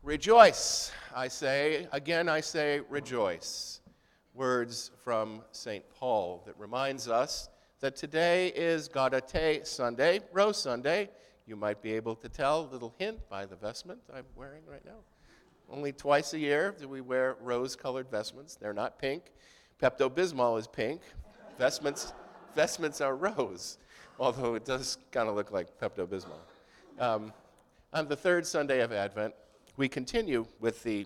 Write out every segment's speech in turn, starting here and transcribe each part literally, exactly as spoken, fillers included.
Rejoice, I say. Again, I say rejoice. Words from Saint Paul that reminds us that today is Gaudete Sunday, Rose Sunday. You might be able to tell, a little hint by the vestment I'm wearing right now. Only twice a year do we wear rose-colored vestments. They're not pink. Pepto-Bismol is pink. Vestments, vestments are rose, although it does kind of look like Pepto-Bismol. Um, on the third Sunday of Advent, we continue with the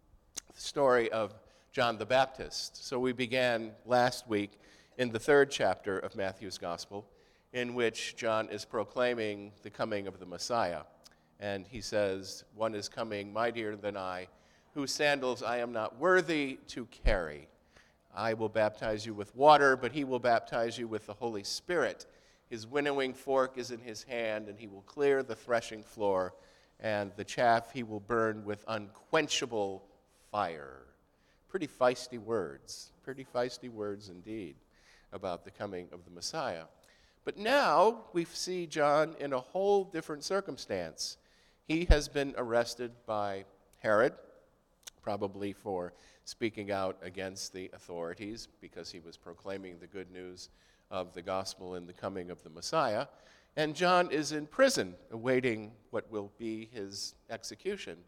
story of John the Baptist. So we began last week in the third chapter of Matthew's Gospel, in which John is proclaiming the coming of the Messiah. And he says, "One is coming mightier than I, whose sandals I am not worthy to carry. I will baptize you with water, but he will baptize you with the Holy Spirit. His winnowing fork is in his hand, and he will clear the threshing floor, and the chaff he will burn with unquenchable fire." Pretty feisty words, pretty feisty words indeed about the coming of the Messiah. But now we see John in a whole different circumstance. He has been arrested by Herod, probably for speaking out against the authorities because he was proclaiming the good news of the gospel and the coming of the Messiah. And John is in prison awaiting what will be his execution.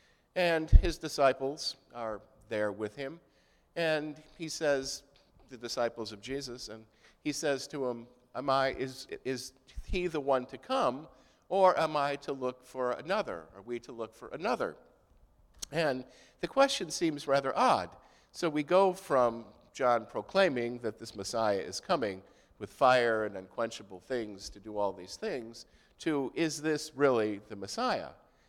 And his disciples are there with him. And he says, the disciples of Jesus, and he says to them, Am I, is, is he the one to come, or am I to look for another? Are we to look for another? And the question seems rather odd. So we go from John proclaiming that this Messiah is coming with fire and unquenchable things to do all these things, to, is this really the Messiah?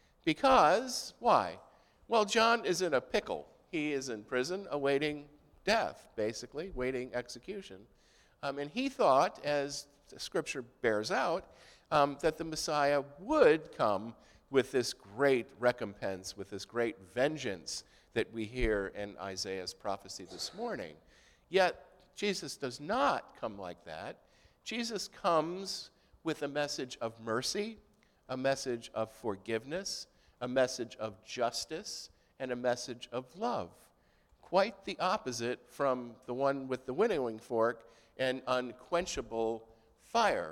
Because, why? Well, John is in a pickle. He is in prison awaiting death, basically, waiting execution. Um, and he thought, as the scripture bears out, um, that the Messiah would come with this great recompense, with this great vengeance that we hear in Isaiah's prophecy this morning. Yet, Jesus does not come like that. Jesus comes with a message of mercy, a message of forgiveness, a message of justice, and a message of love. Quite the opposite from the one with the winnowing fork and unquenchable fire.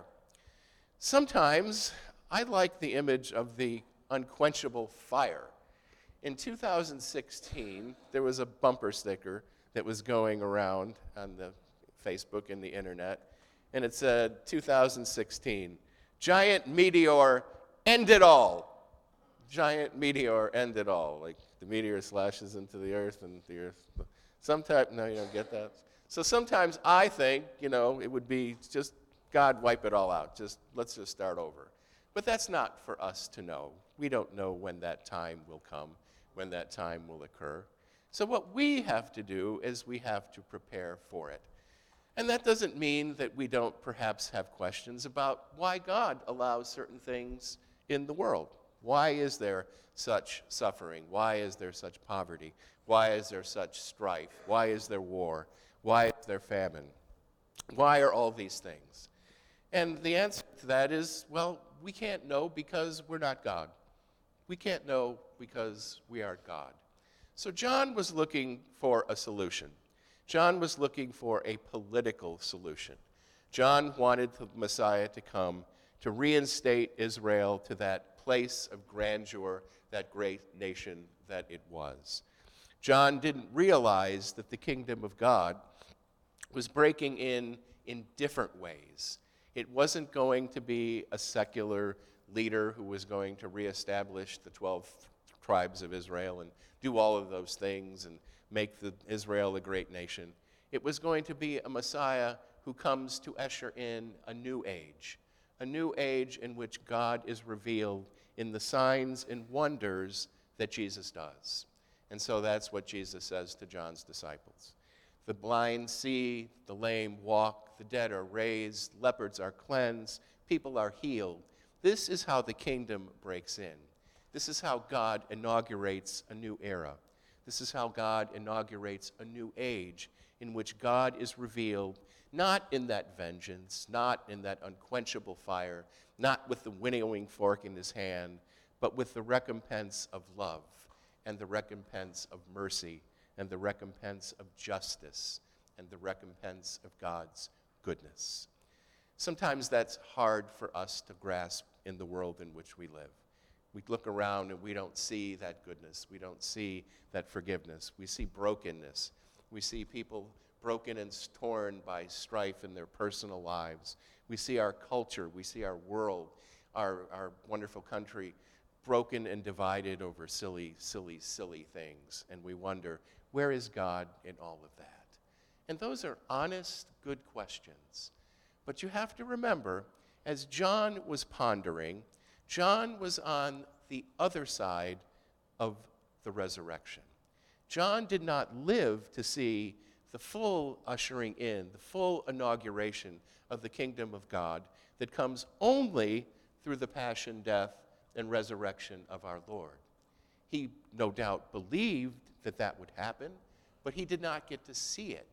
Sometimes I like the image of the unquenchable fire. In two thousand sixteen, there was a bumper sticker that was going around on the Facebook and the internet, and it said, two thousand sixteen, giant meteor, end it all. Giant meteor, end it all. Like the meteor slashes into the earth and the earth. Sometimes, no, you don't get that. So sometimes I think, you know, it would be just God wipe it all out. Just let's just start over. But that's not for us to know. We don't know when that time will come, when that time will occur. So what we have to do is we have to prepare for it. And that doesn't mean that we don't perhaps have questions about why God allows certain things in the world. Why is there such suffering? Why is there such poverty? Why is there such strife? Why is there war? Why is there famine? Why are all these things? And the answer to that is, well, we can't know because we're not God. We can't know because we aren't God. So John was looking for a solution. John was looking for a political solution. John wanted the Messiah to come to reinstate Israel to that place of grandeur, that great nation that it was. John didn't realize that the kingdom of God was breaking in in different ways. It wasn't going to be a secular leader who was going to reestablish the twelve tribes of Israel and do all of those things and make the, Israel a great nation. It was going to be a Messiah who comes to usher in a new age, a new age in which God is revealed in the signs and wonders that Jesus does. And so that's what Jesus says to John's disciples. The blind see, the lame walk, the dead are raised, leopards are cleansed, people are healed. This is how the kingdom breaks in. This is how God inaugurates a new era. This is how God inaugurates a new age in which God is revealed, not in that vengeance, not in that unquenchable fire, not with the winnowing fork in his hand, but with the recompense of love and the recompense of mercy, and the recompense of justice, and the recompense of God's goodness. Sometimes that's hard for us to grasp in the world in which we live. We look around and we don't see that goodness. We don't see that forgiveness. We see brokenness. We see people broken and torn by strife in their personal lives. We see our culture. We see our world, our, our wonderful country, broken and divided over silly, silly, silly things. And we wonder, where is God in all of that? And those are honest, good questions. But you have to remember, as John was pondering, John was on the other side of the resurrection. John did not live to see the full ushering in, the full inauguration of the kingdom of God that comes only through the passion, death, and resurrection of our Lord. He no doubt believed that that would happen, but he did not get to see it.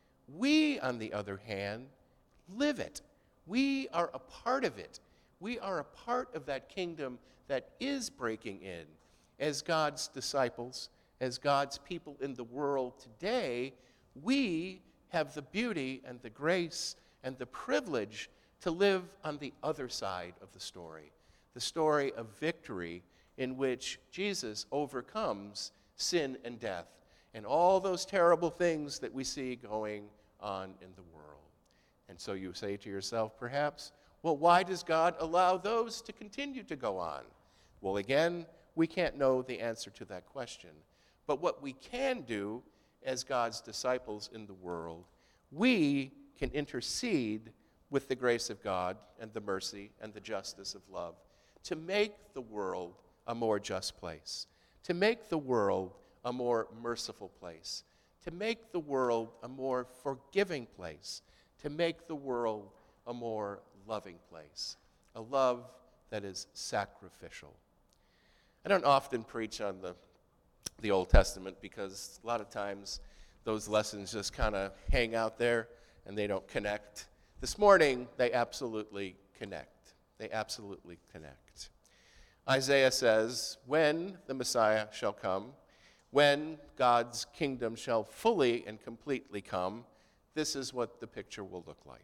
We, on the other hand, live it. We are a part of it. We are a part of that kingdom that is breaking in. As God's disciples, as God's people in the world today, we have the beauty and the grace and the privilege to live on the other side of the story, the story of victory in which Jesus overcomes sin and death and all those terrible things that we see going on in the world. And so you say to yourself, perhaps, well, why does God allow those to continue to go on? Well, again, we can't know the answer to that question. But what we can do as God's disciples in the world, we can intercede with the grace of God and the mercy and the justice of love to make the world a more just place, to make the world a more merciful place, to make the world a more forgiving place, to make the world a more loving place, a love that is sacrificial. I don't often preach on the, the Old Testament because a lot of times those lessons just kind of hang out there and they don't connect. This morning, they absolutely connect. They absolutely connect. Isaiah says, when the Messiah shall come, when God's kingdom shall fully and completely come, this is what the picture will look like.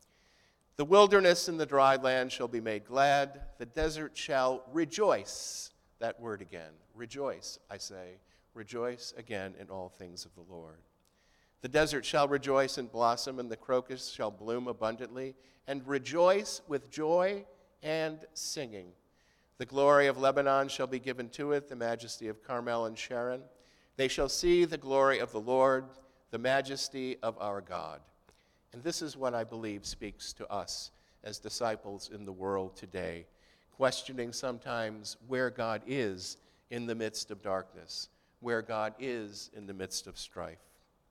The wilderness and the dry land shall be made glad. The desert shall rejoice. That word again. Rejoice, I say. Rejoice again in all things of the Lord. The desert shall rejoice and blossom, and the crocus shall bloom abundantly, and rejoice with joy and singing. The glory of Lebanon shall be given to it, the majesty of Carmel and Sharon. They shall see the glory of the Lord, the majesty of our God. And this is what I believe speaks to us as disciples in the world today, questioning sometimes where God is in the midst of darkness, where God is in the midst of strife.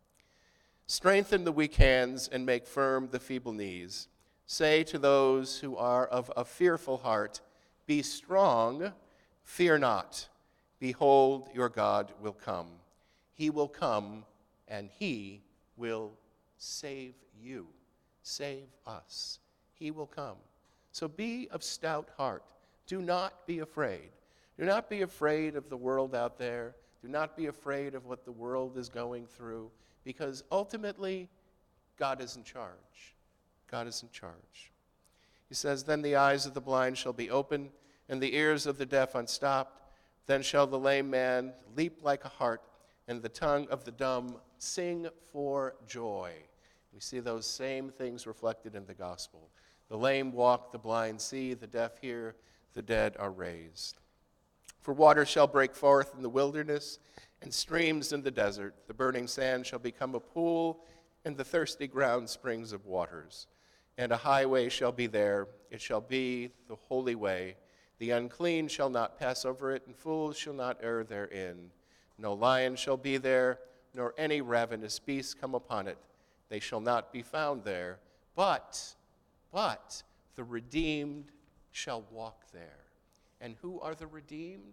Strengthen the weak hands and make firm the feeble knees. Say to those who are of a fearful heart, be strong, fear not. Behold, your God will come. He will come, and he will save you, save us. He will come. So be of stout heart. Do not be afraid. Do not be afraid of the world out there. Do not be afraid of what the world is going through, because ultimately, God is in charge. God is in charge. He says, then the eyes of the blind shall be opened, and the ears of the deaf unstopped. Then shall the lame man leap like a hart, and the tongue of the dumb sing for joy. We see those same things reflected in the gospel. The lame walk, the blind see, the deaf hear, the dead are raised. For water shall break forth in the wilderness, and streams in the desert. The burning sand shall become a pool, and the thirsty ground springs of waters. And a highway shall be there. It shall be the holy way. The unclean shall not pass over it, and fools shall not err therein. No lion shall be there, nor any ravenous beast come upon it. They shall not be found there. But, but the redeemed shall walk there. And who are the redeemed?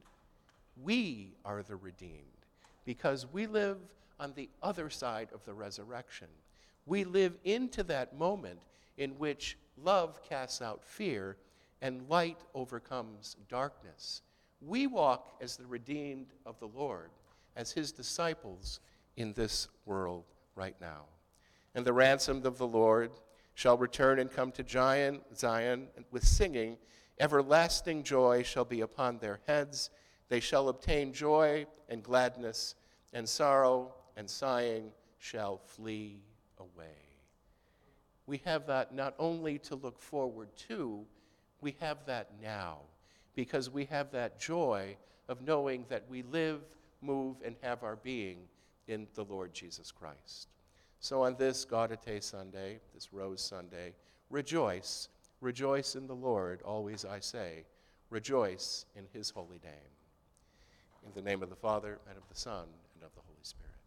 We are the redeemed, because we live on the other side of the resurrection. We live into that moment in which love casts out fear and light overcomes darkness. We walk as the redeemed of the Lord, as his disciples in this world right now. And the ransomed of the Lord shall return and come to Zion, Zion with singing. Everlasting joy shall be upon their heads. They shall obtain joy and gladness, and sorrow and sighing shall flee away. We have that not only to look forward to, we have that now, because we have that joy of knowing that we live, move, and have our being in the Lord Jesus Christ. So on this Gaudete Sunday, this Rose Sunday, rejoice, rejoice in the Lord, always I say, rejoice in his holy name. In the name of the Father, and of the Son, and of the Holy Spirit.